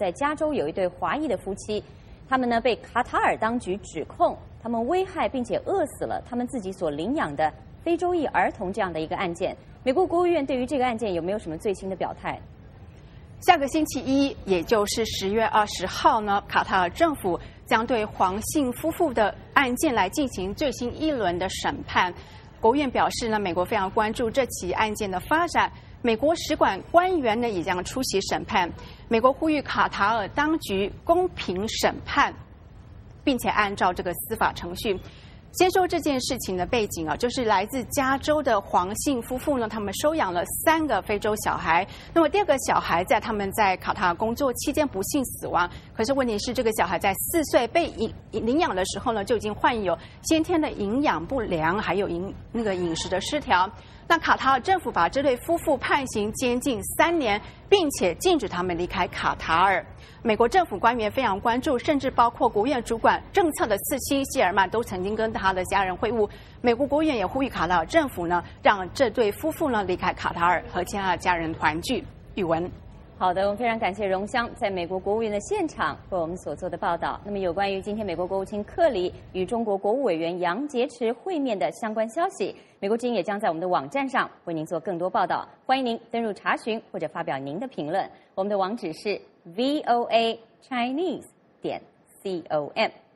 在加州有一对华裔的夫妻，他们呢被卡塔尔当局指控，他们危害并且饿死了他们自己所领养的非洲裔儿童这样的一个案件。美国国务院对于这个案件有没有什么最新的表态？ 下个星期一，也就是10月20号呢，卡塔尔政府将对黄姓夫妇的案件来进行最新一轮的审判。国务院表示呢，美国非常关注这起案件的发展，美国使馆官员呢也将出席审判。美国呼吁卡塔尔当局公平审判，并且按照这个司法程序。先说这件事情的背景啊，就是来自加州的黄姓夫妇呢，他们收养了3个非洲小孩。那么第2个小孩他们在卡塔尔工作期间不幸死亡，可是问题是这个小孩在4岁被领养的时候呢，就已经患有先天的营养不良，还有饮食的失调。那卡塔尔政府把这对夫妇判刑监禁3年，并且禁止他们离开卡塔尔。美国政府官员非常关注，甚至包括国务院主管政策的次妻希尔曼都曾经跟他的家人会晤。美国国务院也呼吁卡塔尔政府呢，让这对夫妇呢离开卡塔尔，和其他的家人团聚。宇文。 好的，我们非常感谢荣香在美国国务院的现场为我们所做的报道。那么有关于今天美国国务卿克里与中国国务委员杨洁篪会面的相关消息，美国之音也将在我们的网站上为您做更多报道。欢迎您登入查询或者发表您的评论。我们的网址是voachinese.com。